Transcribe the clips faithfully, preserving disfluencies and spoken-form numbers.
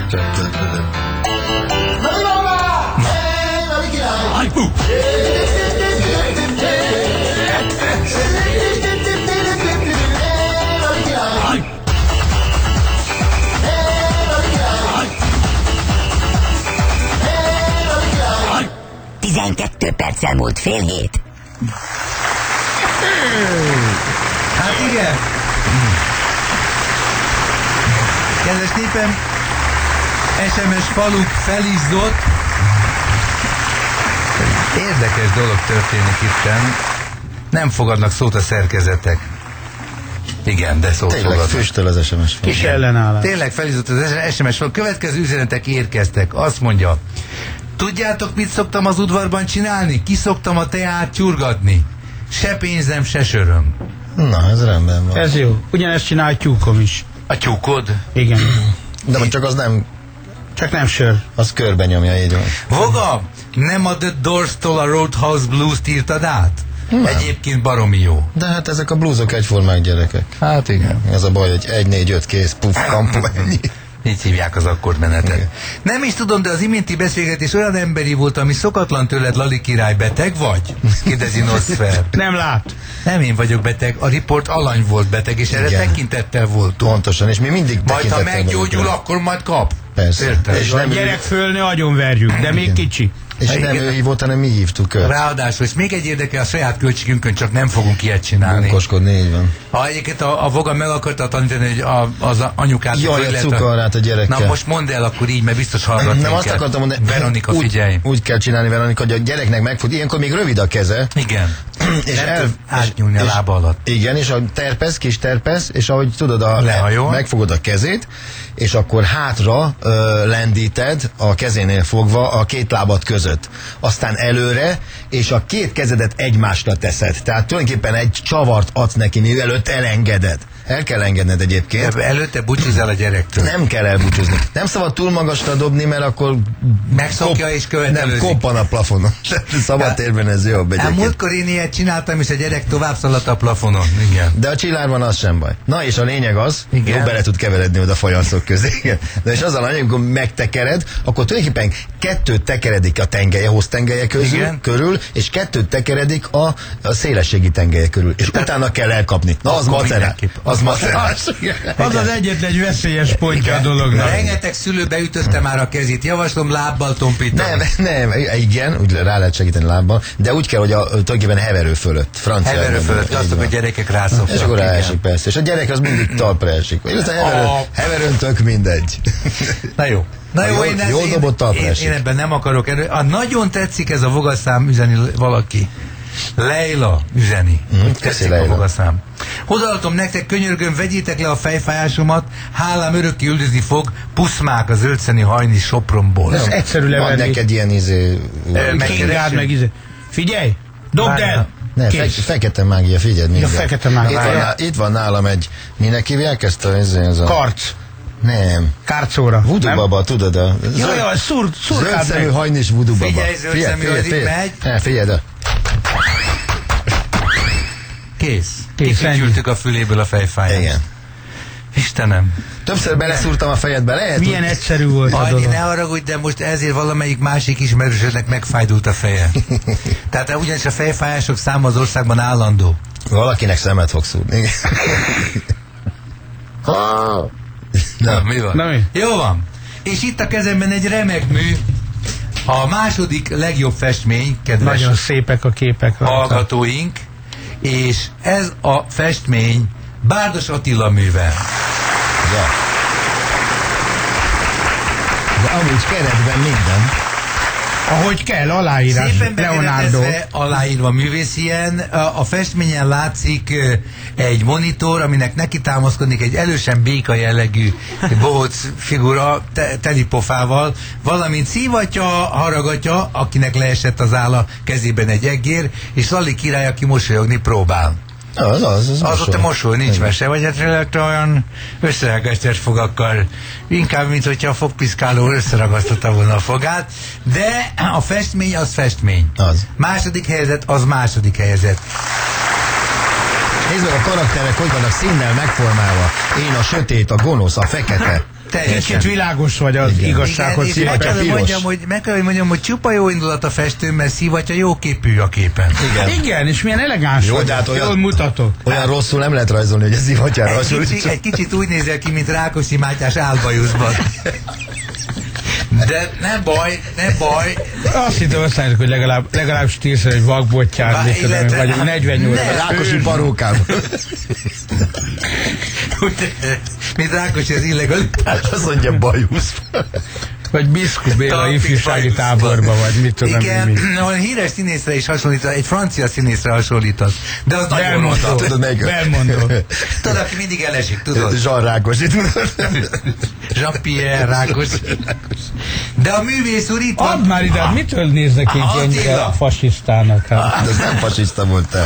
kettő, öt. Na mi van már? Hey, na mi király? Aj, hú! tizenkettő perccel múlt fél hét. Hát igen. Kedves népem, es em es faluk felizzott. Érdekes dolog történik itten. Nem fogadnak szót a szerkezetek. Igen, de szót Tényleg fogadnak. füstöl az es em es fal. Kis ellenállás. Tényleg felizzott az es em es fal. Következő üzenetek érkeztek. Azt mondja: tudjátok, mit szoktam az udvarban csinálni? Kiszoktam a teát tyurgatni. Se pénzem, se söröm. Na, ez rendben van. Ez jó. Ugyanezt csinál tyúkom is. A tyúkod? Igen. De most csak az nem, Csak nem sör. az körbe nyomja, így van. Voga, nem a The Doors-tól a Roadhouse Blues-t írtad át? Nem. Egyébként baromi jó. De hát ezek a blúzok egyformák, gyerekek. Hát igen. Ez a baj, hogy egy, négy, öt, kész, puff, kampó, ennyi. Így hívják az akkordmenetet. Igen. Nem is tudom, de az iménti beszélgetés olyan emberi volt, ami szokatlan tőled, Lali király. Beteg vagy? Kérdezi Nosfer. Nem lát. Nem én vagyok beteg, a riport alany volt beteg, és erre Igen. tekintettel voltunk. Pontosan, és mi mindig Majd ha tekintettel meggyógyul, vagyunk. akkor majd kap. Persze. Érted? És A nem, gyerek fölnő, agyon verjük, de még Igen. kicsi. és Igen. nem ő hívott, hanem mi hívtuk őt. Ráadásul, és még egy érdekel, a saját költségünkön csak nem fogunk ilyet csinálni. Bunkoskodni, így van. Ha egyébként a, a Voga meg akarta tanítani, hogy a, az anyukát... Jaj, hogy a lehet cukorrát a gyerekkel. Na most mondd el akkor így, mert biztos hallgat Nem azt minket. akartam mondani, Veronika, úgy, figyelj. úgy kell csinálni, Veronika, hogy a gyereknek megfut, ilyenkor még rövid a keze, Igen. és Nem el, tud átnyúlni a és- lába alatt. Igen, és ahogy terpesz, kis terpesz, és ahogy tudod, a, Lehajol. megfogod a kezét, és akkor hátra ö, lendíted a kezénél fogva a két lábad között. Aztán előre, és a két kezedet egymásra teszed. Tehát tulajdonképpen egy csavart adsz neki, mielőtt elengeded. El kell engedned egyébként. Előtte búcsúzz el a gyerektől. Nem kell elbúcsúzni. Nem szabad túl magasra dobni, mert akkor Megszokja és követelőzik. nem, koppan a plafonon. Szabad térben ez jobb Hát egyébként. múltkor én ilyet csináltam, és a gyerek tovább szaladt a plafonon. Igen. De a csillárban az sem baj. Na és a lényeg az, Igen. jó, bele tud keveredni oda a fajanszok közé. Igen. De és az a lényeg, amikor megtekered, akkor tulajdonképpen kettőt tekeredik a tengelye, hoz tengelye közül, Igen. körül, és kettőt tekeredik a, a szélességi tengelye körül. És Tehát- utána kell elkapni. Na az Akkor macerás. mindenképp. Az macerás. Az az egyetlen egy veszélyes pontja a dolognak. Rengeteg szülő beütötte már a kezét. Javaslom lábbal tompítani. Nem, nem, igen, úgy rá lehet segíteni lábbal, de úgy kell, hogy a, tulajdonképpen heverő fölött. Francia. Heverő fölött, azt a gyerekek rászoktak. És akkor igen. ráesik, persze. És a gyerek az mindig talpra esik. Illetve heverő, Ah. heverőn tök mindegy. Na jó. Na Ha jó, jól- én, jól én, dobott, talpra én, esik. én ebben nem akarok erő. Ah, nagyon tetszik ez a vogaszám, üzeni valaki. Leila üzeni. Mm, Úgy köszi, tetszik a Leila. vogaszám. Odaadom nektek, könyörgöm, vegyétek le a fejfájásomat, hálám örökké üldözni fog, puszmák a zöldszeni hajni Sopronból. Ez egyszerű Van levenni. neked ilyen izé... meg- Kingád meg izé. Figyelj! Dobd Várjál. el! Ne, fe, Kész. fekete mágia, figyeld mindjárt. fekete mágia. Itt van, Várjál. ná- itt van nálam egy, minek hívják ezt a... Ez, ez a Karc. nem. Kárcóra. Voodoo Nem? baba, tudod a... Jaj, jaj, szúr, szurkád Zöldszemű meg. hajnis voodoo baba. Figyelj, zöldszemű, Figyelj, az így figyelj, megy. figyelj. Ne, figyeld el. Kész. Kész, Kifütyültük a füléből a fejfáját. Igen. Istenem. Többször beleszúrtam a fejedbe, lehet? Milyen egyszerű volt a Annyi, dolog. ne haragudj, de most ezért valamelyik másik ismerősödnek megfájdult a feje. Tehát ugyanis a fejfájások száma az országban állandó. Valakinek szemet fog szúrni. Igen. Na, mi van? Na, mi? Jó van. És itt a kezemben egy remek mű, a második legjobb festmény, kedves Nagyon szépek a képek. rajta. hallgatóink, és ez a festmény Bárdos Attila műve. Ja. De amúgy keretben minden. Ahogy kell, aláírás. Szépen Leonardo. bekeretezve, aláírva művészien, a, a festményen látszik ö, egy monitor, aminek neki támaszkodik egy elősen béka jellegű bohóc figura te, telipofával, valamint szívatja, haragatja, akinek leesett az álla kezében egy eggér, és Lali király, aki mosolyogni próbál. Az, az, az, Az ott a mosoly, nincs mese, vagy hát lehet olyan összeragasztás fogakkal, inkább, mint hogyha a fogpiszkáló összeragasztotta volna a fogát, de a festmény az festmény. Az. Második helyzet az második helyzet. Nézd meg a karakterek, hogy vannak színnel megformálva. Én a sötét, a gonosz, a fekete. Kicsit világos vagy az Igen. igazsághoz Igen, és meg kell, szépen. hogy mondjam, hogy, meg kell, hogy mondjam, hogy csupa jó indulat a festő, mert szivatja jó képű a képen. Igen. Igen, és milyen elegáns Jó, vagy, de hát olyan- jól mutatok. Olyan rosszul nem lehet rajzolni, hogy ez szivattyára Egy hasonlít. kicsit, egy kicsit úgy nézel ki, mint Rákosi Mátyás álbajuszban. De nem baj, nem baj. Azt hittem, azt mondjuk, hogy legalább, legalább stílszer egy vakbottyár, Vá- mit tudom, én, illetve- vagy negyvennyolc. Ne. Rákosi parókában. Mint Rákosi az illegalitás. Azt mondja bajusz. Vagy Biszku Béla Talpig ifjúsági bajuszban. táborba, vagy mit tudom én mi. Igen, ahol híres színészre is hasonlítasz, egy francia színészre hasonlítasz. De az nagyon Belmondó. rossz. Tudod meg? Belmondó. Tudod, aki mindig elesik, tudod? Zsar Rákosi. Jean-Pierre Rákosi. De a művész úr itt van. Add már ide, hát mitől néznek így Attila. ennyire fasisztának? Hát. Ez nem fasiszta volt te.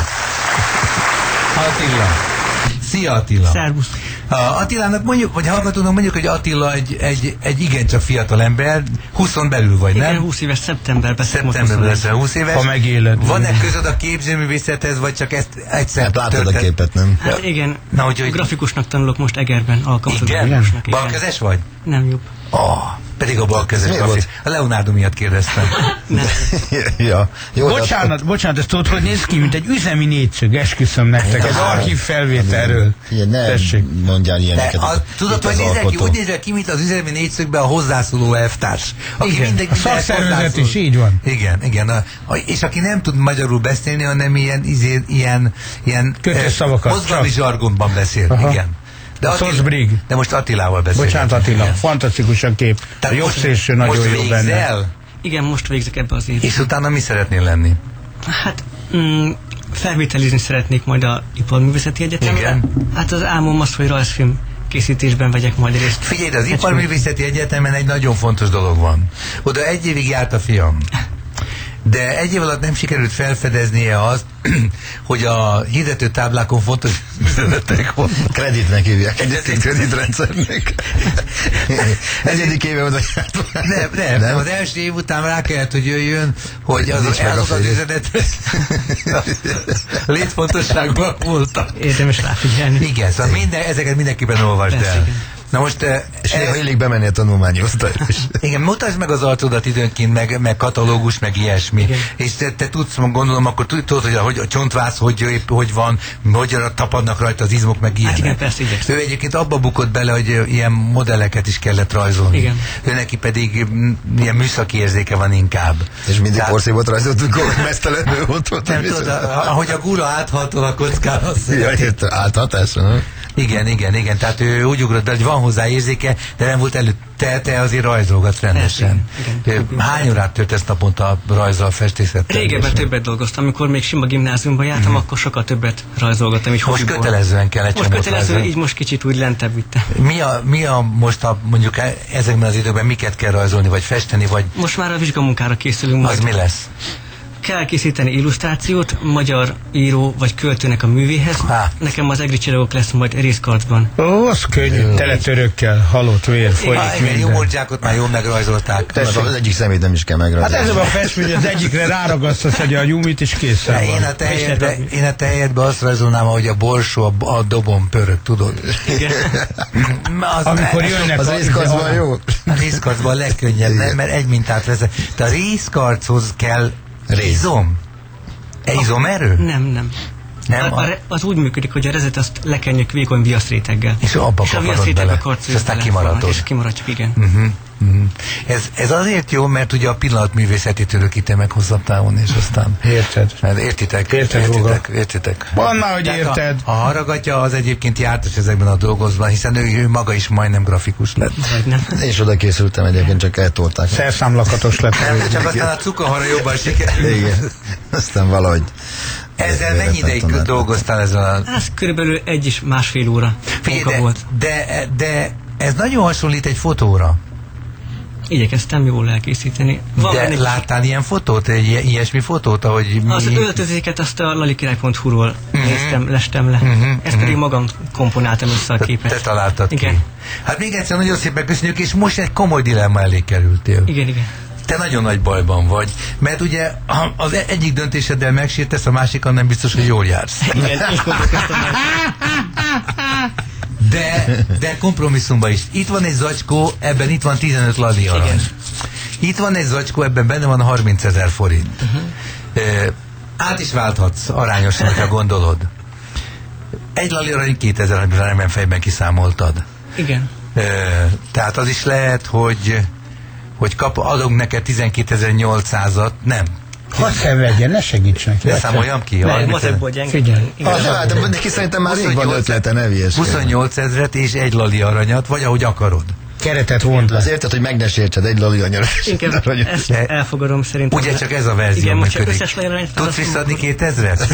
Attila. Szia Attila. Szervusz. A Attilának mondjuk, vagy hallgatónak mondjuk, hogy Attila egy, egy, egy igencsak fiatal ember, húszon belül vagy, Igen, nem? húsz éves szeptemberben. Szeptemberben leszel húsz éves. Ha megéled. Van-e közöd a képzőművészethez, vagy csak ezt egyszer Hát látod a történt? képet, nem? Hát igen, Na, hogy- hogy- grafikusnak tanulok most Egerben, alkalmazott Igen? grafikusnak. Igen. Balkezes vagy? Nem jobb. Oh, pedig a balkezes Mi grafi. volt? A Leonardo miatt kérdeztem. Nem. Ja. Jó, de- Bocsánat, bocsánat, ezt tudod, hogy néz ki, mint egy üzemi négyszög, esküszöm nektek, ez Ja. archív felvételről. Ilyen, ne Tessék. mondjál De ilyeneket. a, tudod, Itt hogy az nézek ki? alkotó. Úgy nézek ki, mint az üzemi négyszögben a hozzászóló elvtárs. Aki Igen, mindegy, a mindenhez szakszervezet hozzászól. is így van. Igen, igen. A, a, és aki nem tud magyarul beszélni, hanem ilyen, izé, ilyen, ilyen Kötős eh, szavakat, mozgalmi csak. zsargonban beszél. Aha. Igen. De, A Attila, Sorsbrig. de most Attilával beszélünk. Bocsánat Attila, Igen. fantasztikus a kép. A Tehát jobb most- szélső nagyon most jó benne. végzel, Igen, most végzek ebbe az évbe. és utána mi szeretnél lenni? Hát, mm, felvételizni szeretnék majd a Iparművészeti Egyetemre. Igen. Hát az álmom az, hogy rajzfilm készítésben vegyek majd részt. Figyelj, de az Iparművészeti Egyetemen egy nagyon fontos dolog van. Oda egy évig járt a fiam. De egy év alatt nem sikerült felfedeznie azt, hogy a hirdető táblákon fontos üzenetek vannak. Kreditnek hívják. Egyetlen kreditrendszernek. Egyedik éve oda járt. Nem, nem, nem, az első év után rá kellett, hogy jöjjön, hogy az, Nincs meg a azok az fejét. üzenetek létfontosságban voltak. Érdemes ráfigyelni. Igen, szóval minden, ezeket mindenképpen olvasd Persze, el. igen. Na most, eh, És eh, néha illik bemenni a tanulmányi osztályra is. igen, mutasd meg az arcodat időnként, meg, meg katalógus, meg ilyesmi. Igen. És te, te tudsz, gondolom, akkor tudod, hogy a, hogy a csontváz hogy, épp, hogy van, hogy tapadnak rajta az izmok, meg ilyenek. igen, persze, igyekszem. Ő egyébként abba bukott bele, hogy ilyen modelleket is kellett rajzolni. Igen. Ő neki pedig mm, ilyen műszaki érzéke van inkább. És mindig Tehát- porszívót rajzoltunk, hogy mesztelenül ott volt. Nem tudod, a- ahogy a gula áthatol a kockán, azt Ja, érte, áltatásra, nem? igen, igen, igen, tehát ő úgy ugrott be, hogy van hozzá érzéke, de nem volt előtt. Te, te azért rajzolgatsz rendesen. Igen, Ő Hány órát töltesz naponta rajzzal, festészettel? Régebben többet dolgoztam, amikor még sima gimnáziumban jártam, Mhm. akkor sokat többet rajzolgattam. Így Most hobbiból. kötelezően kell egy Most csomót kötelező, rajzolni. így most kicsit úgy lentebb vittem. Mi a, mi a most a, mondjuk e- ezekben az időkben miket kell rajzolni, vagy festeni, vagy Most már a vizsgamunkára készülünk. az majd. mi lesz? Kell készíteni illusztrációt magyar író vagy költőnek a művéhez. Há. Nekem az egri csillagok lesz majd részkarcban. Ó, az könnyű, tele törökkel, halott vér, folyik Ah, igen, minden. Jumordzsákot már jól megrajzolták. Mert az egyik szemét nem is kell Hát megrajzolni. ez a festmény, az egyikre ráragasztasz egy a jumit, és készen Én van. a te helyedbe, én a te helyedbe azt rajzolnám, ahogy a borsó a, a dobon pörög, tudod? Az, Amikor jönnek Az a- részkarcban jó? A részkarcban a legkönnyebb, nem? Mert egy mintát veszek. De a részkarchoz kell Rész. izom? E izomerő? Nem, nem. Nem, A, a- a, re- az úgy működik, hogy a rezet azt lekenjük vékony viaszréteggel. És abba és a kaparod viaszrétegbe bele, karcoljuk és aztán bele, kimaradod. És kimaradjuk, igen. Uh-huh, uh-huh. Ez, ez azért jó, mert ugye a pillanatművészetét örökíti meg hosszabb távon, és aztán... Érted? Mert értitek, Érted, értitek, Róga. értitek. Van már, hogy Tehát érted. A, a haragatja az egyébként jártas ezekben a dolgozban, hiszen ő, ő maga is majdnem grafikus lett. Vagy nem. Én is oda készültem egyébként, csak eltolták. Szerszámlakatos lett. Nem, csak aztán a cukahara jobban sikerült. Igen. Aztán valahogy. Ezzel mennyi ideig Tanultam. dolgoztál ezzel a... Ez körülbelül egy és másfél óra Figyelj, munka de, volt. de, de ez nagyon hasonlít egy fotóra. Igyekeztem jól elkészíteni. Van De benne egy- láttál ilyen fotót, egy ilyen- ilyesmi fotót, ahogy... Az mi- öltözéket azt a lalikirály pont hu-ról néztem, lestem le. Mhm, Ezt pedig magam komponáltam össze a Te, képet. te találtad Igen. ki. Hát még egyszer nagyon szépen köszönjük, és most egy komoly dilemma elé kerültél. Igen, igen. Te nagyon nagy bajban vagy, mert ugye ha az egyik döntéseddel megsértesz, a másikon nem biztos, hogy jól jársz. Igen, és gondolkoztam, hogy De, de kompromisszumban is. Itt van egy zacskó, ebben itt van tizenöt lali arany. Igen. Itt van egy zacskó, ebben benne van harmincezer forint. Uh-huh. E, át is válthatsz arányosan, ha gondolod. Egy lali arany kétezer, amit nem fejben kiszámoltad. Igen. E, tehát az is lehet, hogy, hogy kap, adunk neked tizenkétezer-nyolcszázat, nem. Hadd szenvedjen, ne segíts neki. De számoljam ki. Nem, matekból gyenge. Figyelj. Ah, de, hát, de neki szerintem már rég van ötlete, ne vies. huszonnyolc ezret és egy lali aranyat, vagy ahogy akarod. Keretet vond le. Az érted, hogy meg ne sértsed egy lali anyar. Inkább ezt elfogadom szerintem. Ugye csak ez a verzió igen, működik. Igen, összes lajaranyt Tudsz visszadni kétezret?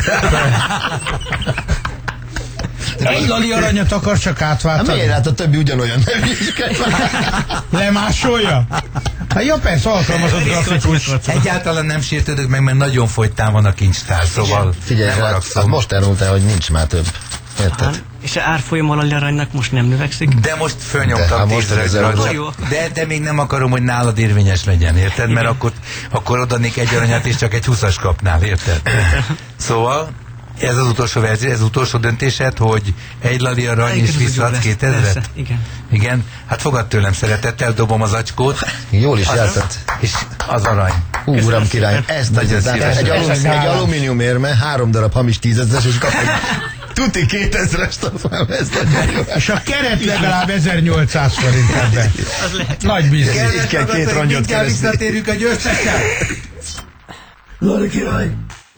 Egy lali aranyat akar csak Hát átváltani. miért? Hát a többi ugyanolyan nem is kell. Lemásolja? Hát jó, persze, alkalmazott grafikus. Egyáltalán nem sértődök meg, mert nagyon fogytán van a kincstár, szóval Figyelj, nem hát, haragszom. hát most elmondtál, hogy nincs már több. Érted? Aha. És a árfolyam a lali aranynak most nem növekszik? De most De, fölnyomtam hát most tízre, ez csak- a- Jó. de, de még nem akarom, hogy nálad érvényes legyen, érted? Mert akkor, akkor odaadnék egy aranyat, és csak egy húszas kapnál, érted? Szóval ez az utolsó verzió, ez az utolsó döntésed, hogy egy lali arany és Egyébként az úgy visszaadsz lesz. kétezret? Persze, igen. Igen? Hát fogad tőlem szeretettel, dobom az acskót. Jól is Az- jártad. És az arany. Hú, uram király, ezt Nagyon nagyon szívesen. egy, alum, Ez a egy gála. alumínium érme, három darab hamis tízezres, és kap egy tuti kétezres, ez nagyon jó. És a keret legalább ezernyolcszáz forint ebben. Nagy biztos. Így kell két rongyot Mindjárt keresni. visszatérünk a győztessel. Lali király!